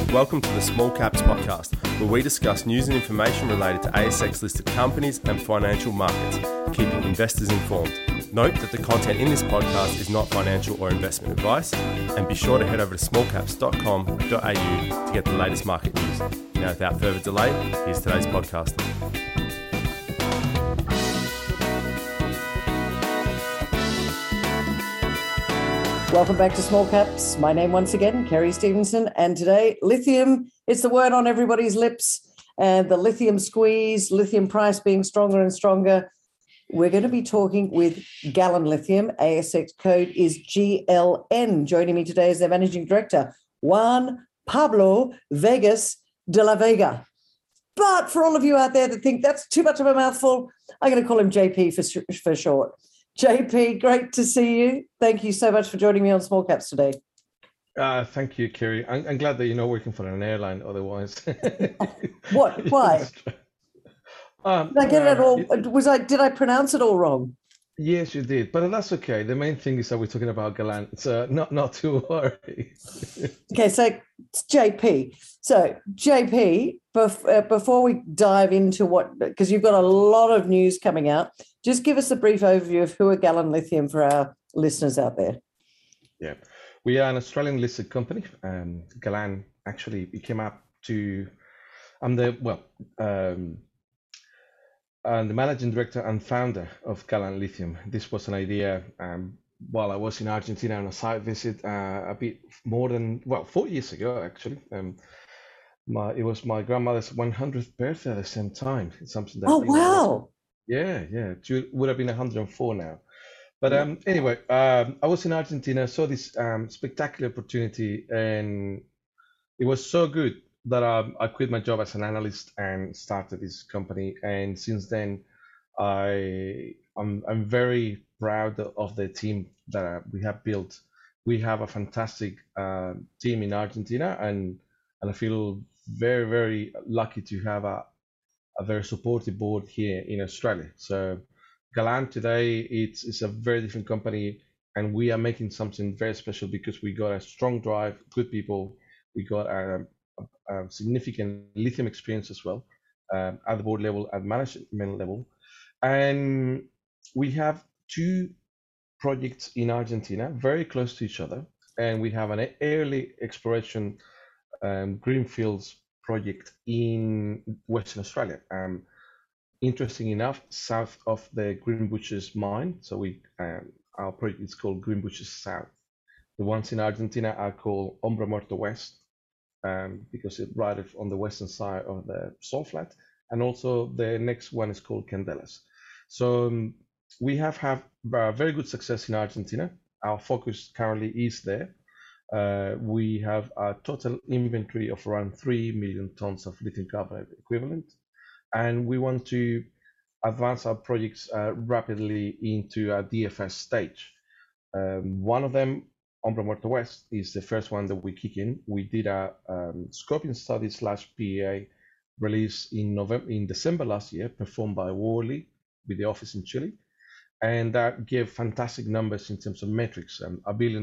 Welcome to the Small Caps Podcast, where we discuss news and information related to ASX-listed companies and financial markets, keeping investors informed. Note that the content in this podcast is not financial or investment advice, and be sure to head over to smallcaps.com.au to get the latest market news. Now, without further delay, here's today's podcast. Welcome back to Small Caps. My name once again, Kerry Stevenson, and today, lithium, it's the word on everybody's lips, and the lithium squeeze, lithium price being stronger and stronger. We're going to be talking with Galan Lithium. ASX code is GLN. Joining me today is their Managing Director, Juan Pablo Vegas de la Vega. But for all of you out there that think that's too much of a mouthful, I'm going to call him JP for short. JP, great to see you. Thank you so much for joining me on Small Caps today. Thank you, Kerry. I'm glad that you're not working for an airline otherwise. What? Why? Did I get it all? Did I pronounce it all wrong? Yes, you did, but that's okay. The main thing is that we're talking about Galan, so not to worry. Okay, so it's JP. So JP, before we dive into because you've got a lot of news coming out, just give us a brief overview of who are Galan Lithium for our listeners out there. Yeah, we are an Australian listed company. Galan actually came up to, I'm the managing director and founder of Galan Lithium. This was an idea while I was in Argentina on a site visit a bit more than 4 years ago actually. It was my grandmother's 100th birthday at the same time. It's something that. Oh wow! Yeah. She would have been 104 now. But anyway, I was in Argentina, saw this spectacular opportunity, and it was so good that I quit my job as an analyst and started this company. And since then, I'm very proud of the team that we have built. We have a fantastic team in Argentina, and I feel very, very lucky to have a very supportive board here in Australia. So Galan today, it's a very different company, and we are making something very special because we got a strong drive, good people. We got a significant lithium experience as well at the board level, at management level. And we have two projects in Argentina, very close to each other. And we have an early exploration greenfields project in Western Australia. Interesting enough, south of the Greenbushes mine. So our project is called Greenbushes South. The ones in Argentina are called Hombre Muerto West, because it's right on the western side of the salt flat. And also the next one is called Candelas. So we have had very good success in Argentina. Our focus currently is there. We have a total inventory of around 3 million tons of lithium carbonate equivalent, and we want to advance our projects rapidly into a DFS stage. One of them, Hombre Muerto West, is the first one that we kick in. We did a scoping study / PEA release in December last year, performed by Worley with the office in Chile, and that gave fantastic numbers in terms of metrics: $1 billion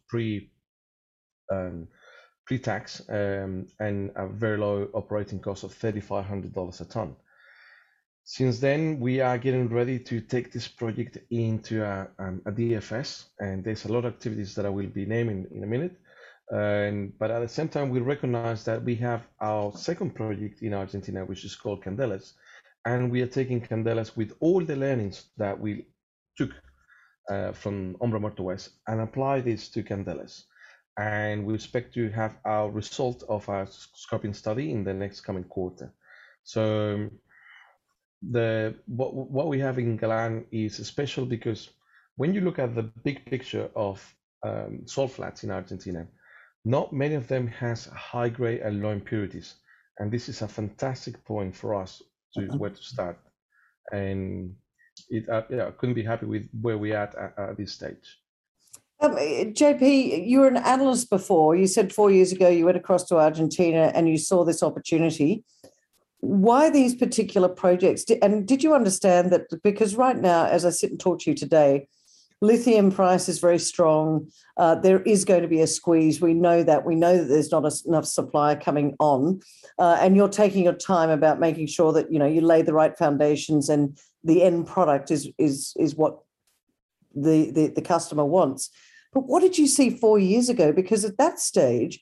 pre-tax, and a very low operating cost of $3,500 a ton. Since then, we are getting ready to take this project into a DFS, and there's a lot of activities that I will be naming in a minute. But at the same time, we recognize that we have our second project in Argentina, which is called Candelas, and we are taking Candelas with all the learnings that we took from Hombre Muerto West and apply this to Candelas. And we expect to have our result of our scoping study in the next coming quarter. So what we have in Galan is special because when you look at the big picture of salt flats in Argentina, not many of them has high grade and low impurities, and this is a fantastic point for us to where to start. And I couldn't be happy with where we are at this stage. JP, you were an analyst before. You said 4 years ago you went across to Argentina and you saw this opportunity. Why these particular projects? And did you understand that? Because right now, as I sit and talk to you today, lithium price is very strong. There is going to be a squeeze. We know that. We know that there's not enough supply coming on. And you're taking your time about making sure that, you lay the right foundations and the end product is what the customer wants. But what did you see 4 years ago? Because at that stage,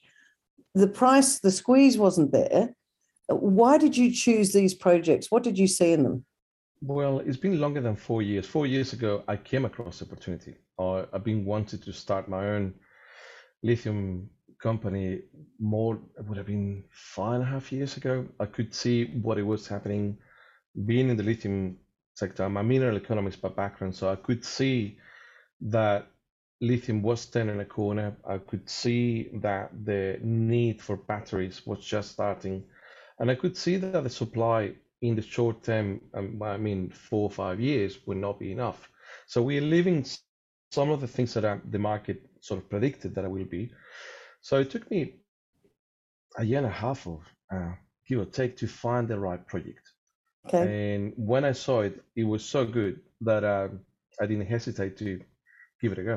the squeeze wasn't there. Why did you choose these projects? What did you see in them? Well, it's been longer than 4 years. 4 years ago, I came across the opportunity. I've been wanting to start my own lithium company it would have been 5.5 years ago. I could see what it was happening. Being in the lithium sector, I'm a mineral economist by background, so I could see that lithium was turning a corner. I could see that the need for batteries was just starting. And I could see that the supply in the short term, 4 or 5 years, would not be enough. So we are living some of the things that the market sort of predicted that it will be. So it took me a year and a half of give or take to find the right project. Okay. And when I saw it, it was so good that I didn't hesitate to give it a go.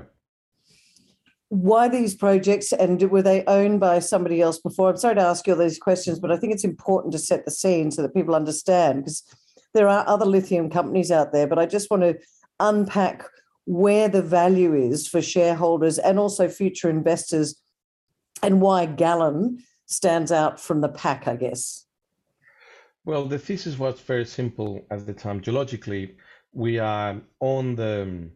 Why these projects, and were they owned by somebody else before? I'm sorry to ask you all these questions, but I think it's important to set the scene so that people understand, because there are other lithium companies out there, but I just want to unpack where the value is for shareholders and also future investors, and why Gallon stands out from the pack, I guess. Well, the thesis was very simple at the time. Geologically, we are on the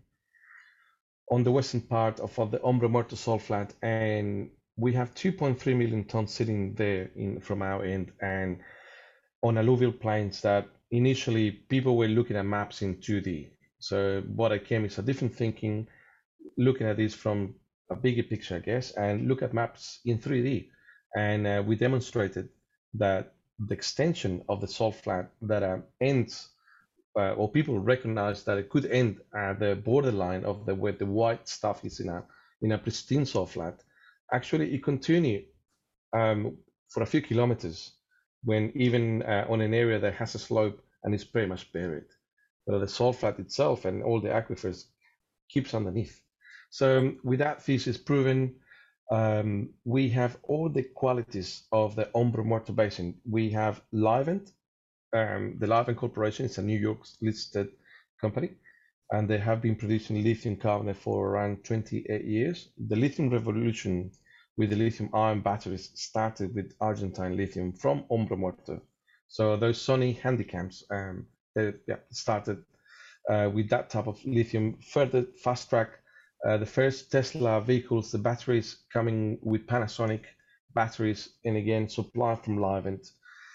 western part of the Ombra Morto salt flat, and we have 2.3 million tons sitting there from our end, and on alluvial plains that initially people were looking at maps in 2D. So what I came is a different thinking, looking at this from a bigger picture, I guess, and look at maps in 3D. And we demonstrated that the extension of the salt flat that ends, or people recognize that it could end at the borderline of where the white stuff is in a pristine salt flat. Actually, it continued for a few kilometers, when even on an area that has a slope and is pretty much buried. But the salt flat itself and all the aquifers keeps underneath. So with that thesis proven, we have all the qualities of the Ombra Morto Basin. We have Livent. The Livent Corporation is a New York listed company, and they have been producing lithium carbonate for around 28 years. The lithium revolution with the lithium ion batteries started with Argentine lithium from Ombra Morto. So those Sony handicaps, they started with that type of lithium. Further fast track, the first Tesla vehicles, the batteries coming with Panasonic batteries, and again, supply from Livent.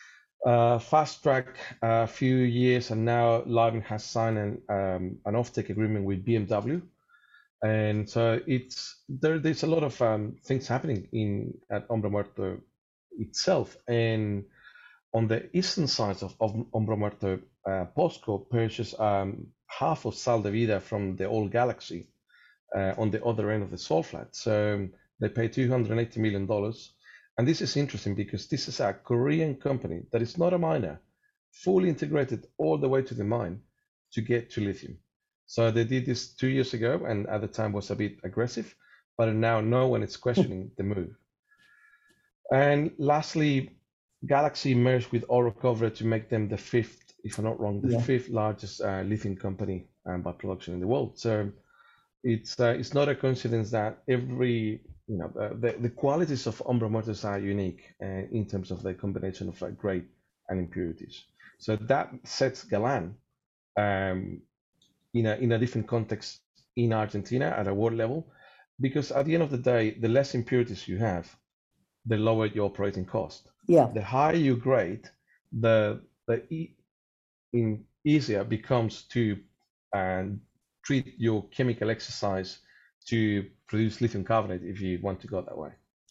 Fast track a few years, and now Livent has signed an offtake agreement with BMW, and so there's a lot of things happening at Ombra Morto itself. And on the eastern side of Ombra Morto, POSCO purchased half of Sal de Vida from the old Galaxy on the other end of the salt flat. So they paid $280 million. And this is interesting because this is a Korean company that is not a miner, fully integrated all the way to the mine to get to lithium. So they did this 2 years ago, and at the time was a bit aggressive, but now no one is questioning the move. And lastly, Galaxy merged with Orocobre to make them the fifth, if I'm not wrong, the fifth largest lithium company by production in the world. So it's not a coincidence that the qualities of Ombra Mortos are unique in terms of the combination of grade and impurities. So that sets Galan in a different context in Argentina at a world level, because at the end of the day, the less impurities you have, the lower your operating cost. Yeah. The higher you grade, the easier becomes to treat your chemical exercise to produce lithium carbonate, if you want to go that way.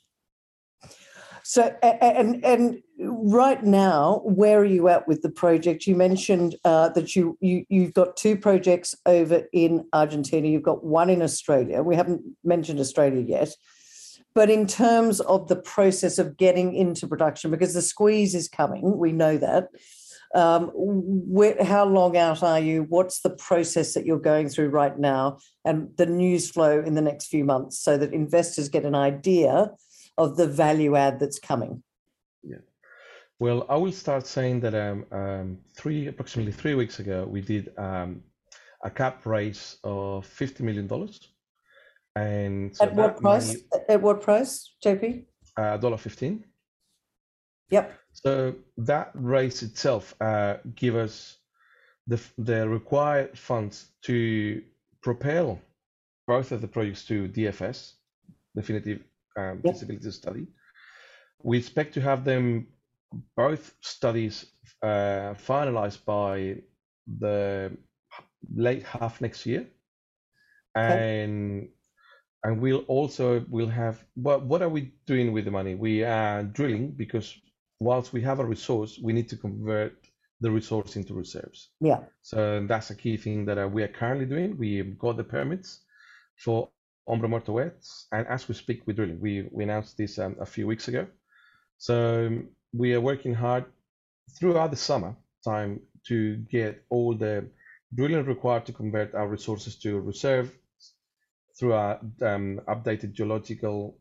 So, and right now, where are you at with the project? You mentioned that you've got 2 projects over in Argentina. You've got 1 in Australia. We haven't mentioned Australia yet. But in terms of the process of getting into production, because the squeeze is coming, we know that. How long out are you? What's the process that you're going through right now, and the news flow in the next few months, so that investors get an idea of the value add that's coming? Yeah. Well, I will start saying that approximately 3 weeks ago, we did a cap raise of $50 million. And so at what price? At what price, JP? $1.15. Yep. So that raise itself give us the required funds to propel both of the projects to DFS, definitive feasibility study. We expect to have them both studies finalized by the late half next year, and we'll have. What are we doing with the money? We are drilling, because whilst we have a resource, we need to convert the resource into reserves. Yeah. So that's a key thing that we are currently doing. We've got the permits for Hombre Muerto West, and as we speak, we're drilling. We announced this a few weeks ago. So we are working hard throughout the summer time to get all the drilling required to convert our resources to reserve through our updated geological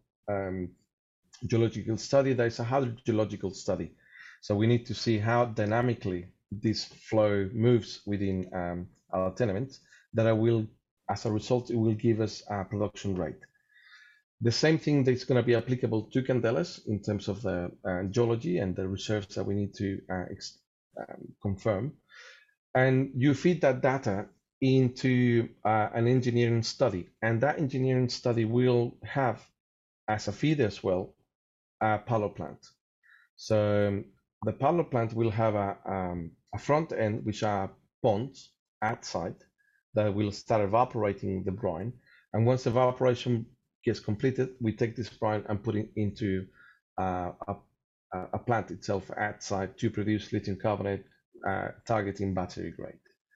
study. There's a hydrogeological study. So we need to see how dynamically this flow moves within our tenement, that will, as a result, it will give us a production rate. The same thing that's going to be applicable to Candelas in terms of the geology and the reserves that we need to confirm. And you feed that data into an engineering study, and that engineering study will have as a feed as well a pilot plant. So the pilot plant will have a front end, which are ponds at site that will start evaporating the brine. And once the evaporation gets completed, we take this brine and put it into a plant itself at site to produce lithium carbonate targeting battery grade.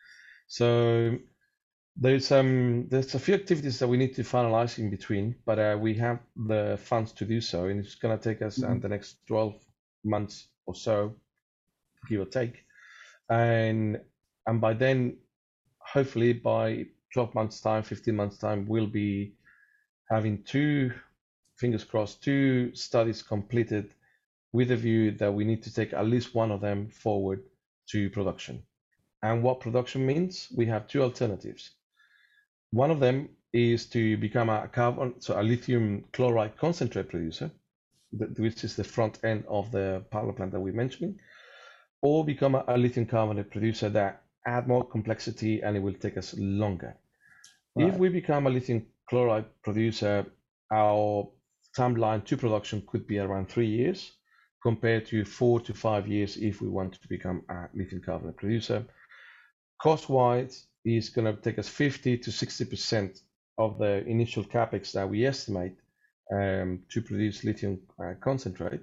So there's a few activities that we need to finalize in between, but we have the funds to do so, and it's going to take us the next 12 months or so, give or take, and by then, hopefully by 12 months time, 15 months time, we'll be having fingers crossed, 2 studies completed, with a view that we need to take at least one of them forward to production. And what production means, we have 2 alternatives. One of them is to become a lithium chloride concentrate producer, which is the front end of the pilot plant that we're mentioning, or become a lithium carbonate producer that add more complexity, and it will take us longer. Right. If we become a lithium chloride producer, our timeline to production could be around 3 years, compared to 4 to 5 years if we want to become a lithium carbonate producer. Cost-wise, is going to take us 50 to 60% of the initial capex that we estimate to produce lithium concentrate.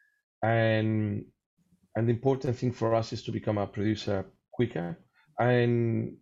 And the important thing for us is to become a producer quicker. And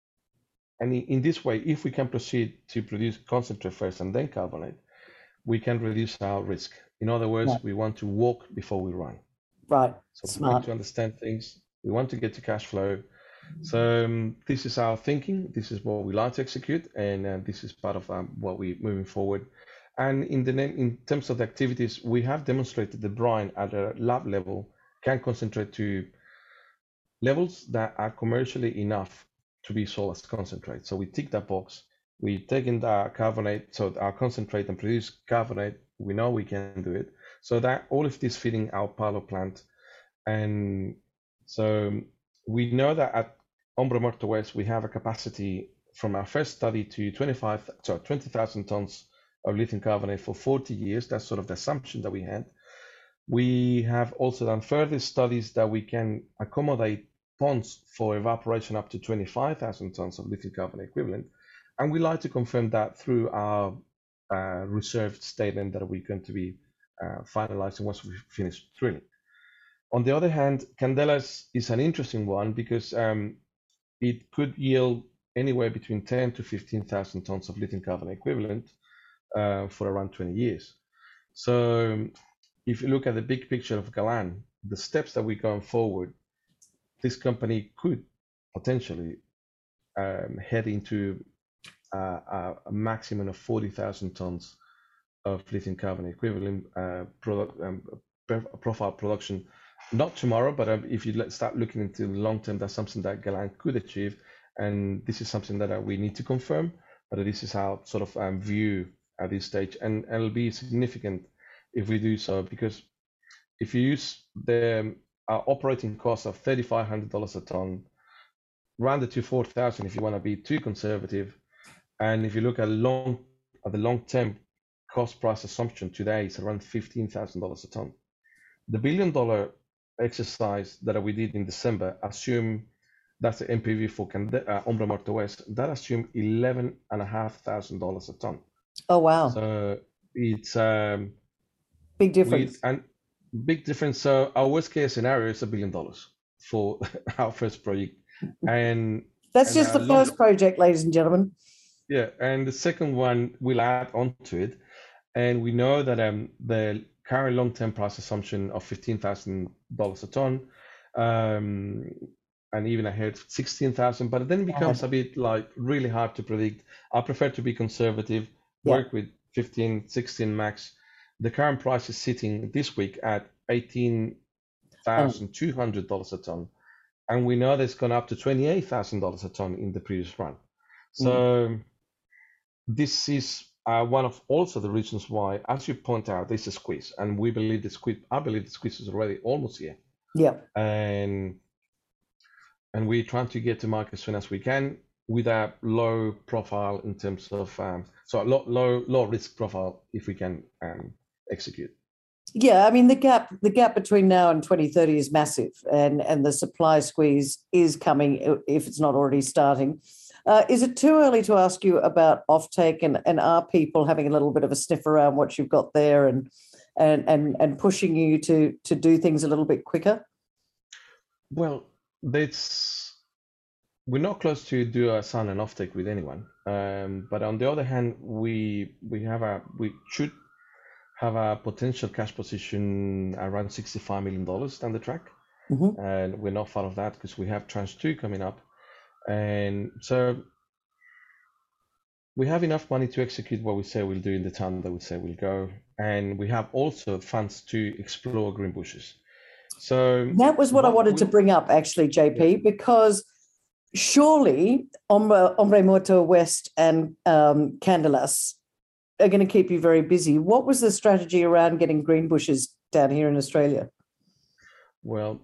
in this way, if we can proceed to produce concentrate first and then carbonate, we can reduce our risk. In other words, we want to walk before we run. Right. So smart. We want to understand things. We want to get to cash flow. So this is our thinking. This is what we like to execute, and this is part of what we're moving forward. And in terms of the activities, we have demonstrated the brine at a lab level can concentrate to levels that are commercially enough to be sold as concentrate. So we tick that box. We take in the carbonate, so our concentrate, and produce carbonate. We know we can do it. So that all of this feeding our pilot plant. And so we know that at Hombre Muerto West, we have a capacity from our first study to 20,000 tons of lithium carbonate for 40 years. That's sort of the assumption that we had. We have also done further studies that we can accommodate ponds for evaporation up to 25,000 tons of lithium carbonate equivalent. And we like to confirm that through our reserve statement that we're going to be finalizing once we finish drilling. On the other hand, Candelas is an interesting one because it could yield anywhere between 10 to 15,000 tons of lithium carbonate equivalent for around 20 years. So if you look at the big picture of Galan, the steps that we're going forward this company could potentially head into a maximum of 40,000 tons of lithium carbonate equivalent profile production. Not tomorrow, but if you start looking into the long term, that's something that Galan could achieve. And this is something that we need to confirm, but this is our sort of view at this stage. And it'll be significant if we do so, because if you use the operating cost of $3,500 a ton, rounded to 4,000 if you want to be too conservative. And if you look at the long-term cost price assumption today, it's around $15,000 a ton. The $1 billion exercise that we did in December assume that's the NPV for Hombre Muerto West. That assumed $11,500 a ton. Oh wow! So it's big difference. Big difference. So our worst case scenario is $1 billion for our first project, and that's just the first project, ladies and gentlemen. Yeah, and the second one will add on to it, and we know that the current long-term price assumption of $15,000 a ton, and even ahead 16,000, but then it becomes a bit like really hard to predict. I prefer to be conservative, work with 15, 16 max. The current price is sitting this week at $18,200 a ton, and we know that's gone up to $28,000 a ton in the previous run. So this is one of also the reasons why, as you point out, there's a squeeze, and we believe I believe the squeeze is already almost here. Yeah. And we're trying to get to market as soon as we can with a low profile in terms of low risk profile if we can execute. Yeah, I mean the gap between now and 2030 is massive, and the supply squeeze is coming if it's not already starting. Is it too early to ask you about offtake, and are people having a little bit of a sniff around what you've got there and pushing you to do things a little bit quicker? Well, we're not close to do a sign and offtake with anyone, but on the other hand, we should have a potential cash position around $65 million down the track, and we're not far of that because we have tranche 2 coming up, and so we have enough money to execute what we say we'll do in the time that we say we'll go, and we have also funds to explore Greenbushes. So that was what I wanted to bring up, actually, JP, because surely Hombre Muerto West and Candelas are going to keep you very busy. What was the strategy around getting Greenbushes down here in Australia? Well,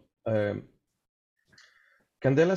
Galan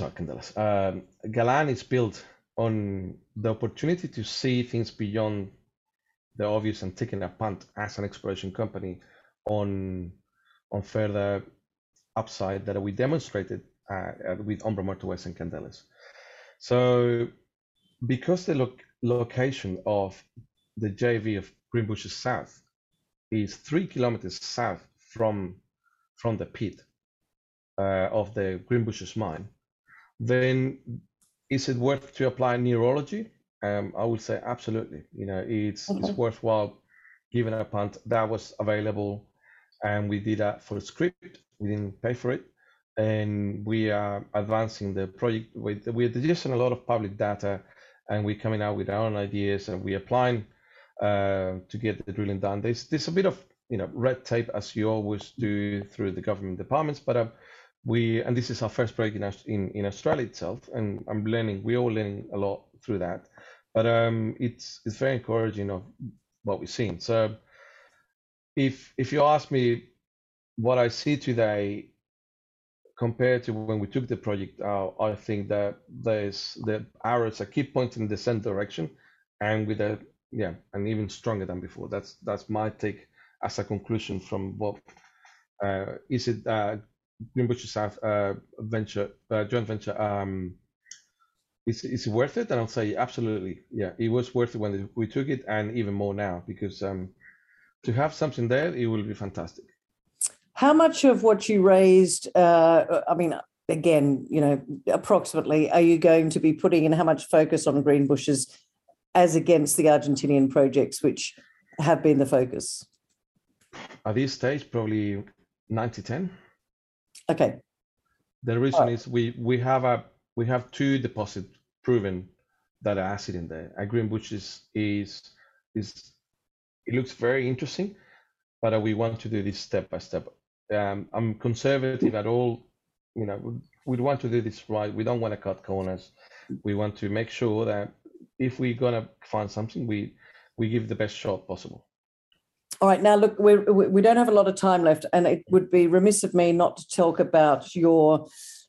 is built on the opportunity to see things beyond the obvious and taking a punt as an exploration company on further upside that we demonstrated with Hombre Muerto West and Candelas. So because the location of the JV of Greenbushes South is 3 kilometers south from the pit of the Greenbushes mine, then is it worth to apply neurology? I would say absolutely. It's worthwhile giving a punt that was available, and we did that for a script. We didn't pay for it, and we are advancing the project we're digesting a lot of public data, and we're coming out with our own ideas, and we're applying to get the drilling done. There's a bit of red tape, as you always do through the government departments, but and this is our first project in Australia itself, and we're all learning a lot through that, but it's very encouraging of what we're seeing. So if you ask me what I see today compared to when we took the project out, I think that there's the arrows that keep pointing in the same direction, and with and even stronger than before. That's my take as a conclusion from what is it Greenbushes South venture, joint venture. Is it worth it? And I'll say absolutely, yeah, it was worth it when we took it, and even more now, because to have something there, it will be fantastic. How much of what you raised, I mean, again, approximately, are you going to be putting in, how much focus on Greenbushes as against the Argentinian projects, which have been the focus? At this stage, probably 90-10. Okay. The reason is we have two deposits proven that are acid in there. And Greenbushes is it looks very interesting, but we want to do this step by step. I'm conservative at all. We want to do this right. We don't want to cut corners. We want to make sure that if we're gonna find something, we give the best shot possible. All right, now look, we don't have a lot of time left, and it would be remiss of me not to talk about your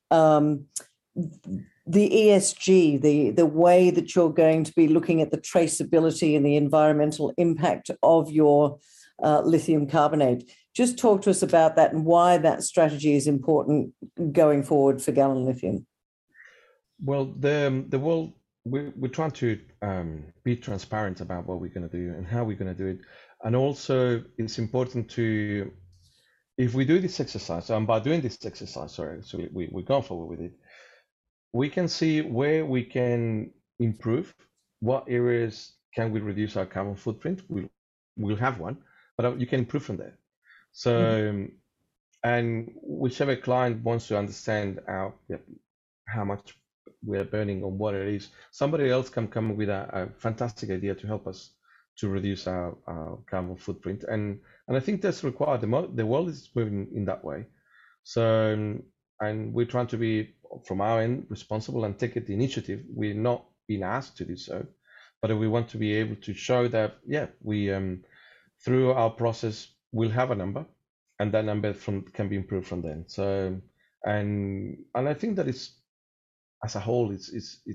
the ESG, the way that you're going to be looking at the traceability and the environmental impact of your lithium carbonate. Just talk to us about that and why that strategy is important going forward for Gallen Lithium. Well, the world, we're trying to be transparent about what we're going to do and how we're going to do it. And also, it's important to, if we do this exercise, and by doing this exercise, so we're going forward with it, we can see where we can improve, what areas can we reduce our carbon footprint. We'll have one, but you can improve from there. So, and whichever client wants to understand how much we're burning or what it is, somebody else can come with a fantastic idea to help us to reduce our carbon footprint. And I think that's required. The world is moving in that way. So, and we're trying to be, from our end, responsible and take the initiative. We're not being asked to do so, but we want to be able to show that, we, through our process, we'll have a number, and that number can be improved from then. So, and I think that it's, as a whole, it's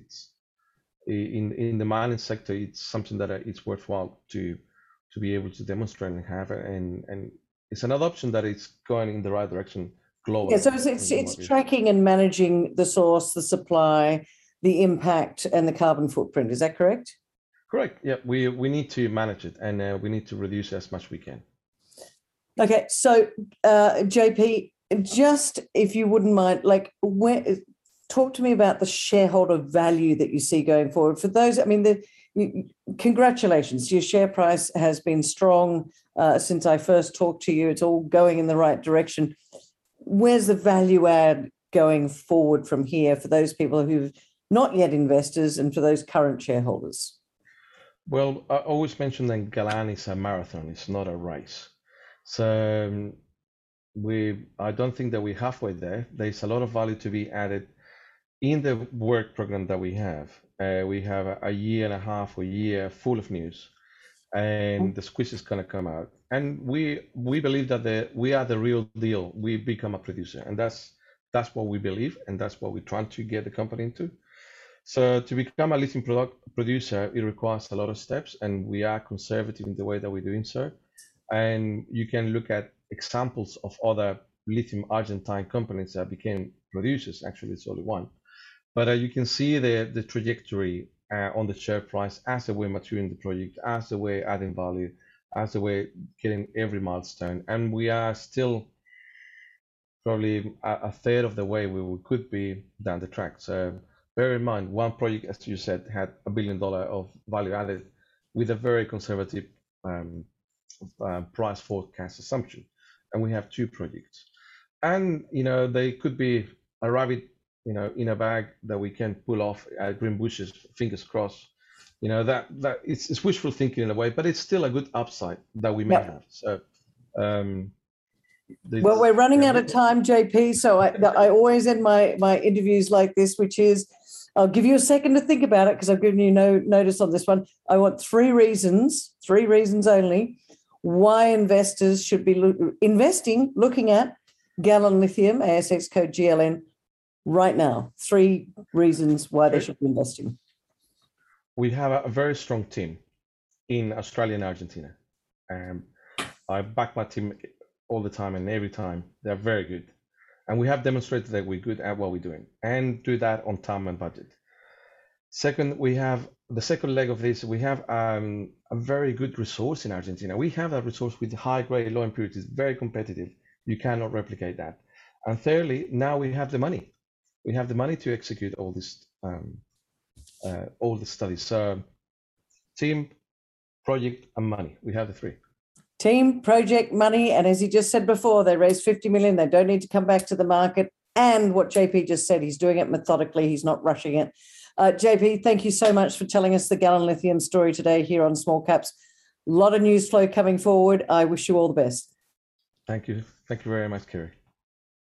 in the mining sector, it's something that it's worthwhile to be able to demonstrate and have, and it's another option that is going in the right direction globally. Yeah, so it's tracking and managing the source, the supply, the impact, and the carbon footprint. Is that correct? Correct. Yeah, we need to manage it, and we need to reduce it as much as we can. Okay, so JP, just if you wouldn't mind, talk to me about the shareholder value that you see going forward. For those, I mean, congratulations, your share price has been strong since I first talked to you. It's all going in the right direction. Where's the value add going forward from here for those people who've not yet investors and for those current shareholders? Well, I always mention that Gallen is a marathon, it's not a race. So I don't think that we're halfway there. There's a lot of value to be added in the work program that we have. We have a year and a half or year full of news, and the squeeze is going to come out. And we believe that we are the real deal. We become a producer, and that's what we believe, and that's what we're trying to get the company into. So to become a lithium producer, it requires a lot of steps, and we are conservative in the way that we're doing so. And you can look at examples of other lithium Argentine companies that became producers. Actually, it's only one. But you can see the trajectory on the share price as the way maturing the project, as the way adding value, as the way getting every milestone. And we are still probably a third of the way we could be down the track. So bear in mind, one project, as you said, had $1 billion of value added with a very conservative price forecast assumption. And we have two projects. And, they could be a rabbit, in a bag that we can pull off at Greenbushes, fingers crossed. That it's wishful thinking in a way, but it's still a good upside that we may have. So, well, we're running out of time, JP. So I always end my interviews like this, which is, I'll give you a second to think about it because I've given you no notice on this one. I want three reasons only, why investors should be looking at Gallen Lithium, ASX code GLN, right now. Three reasons why they should be investing. We have a very strong team in Australia and Argentina. I back my team all the time, and every time they're very good. And we have demonstrated that we're good at what we're doing and do that on time and budget. Second, we have the second leg of this. We have a very good resource in Argentina. We have a resource with high grade, low impurities, very competitive. You cannot replicate that. And thirdly, now we have the money. We have the money to execute all this, all the studies. So, team, project, and money. We have the three. Team, project, money, and as you just said before, they raised $50 million. They don't need to come back to the market. And what JP just said, he's doing it methodically. He's not rushing it. JP, thank you so much for telling us the Gallon Lithium story today here on Small Caps. A lot of news flow coming forward. I wish you all the best. Thank you. Thank you very much, Kerry.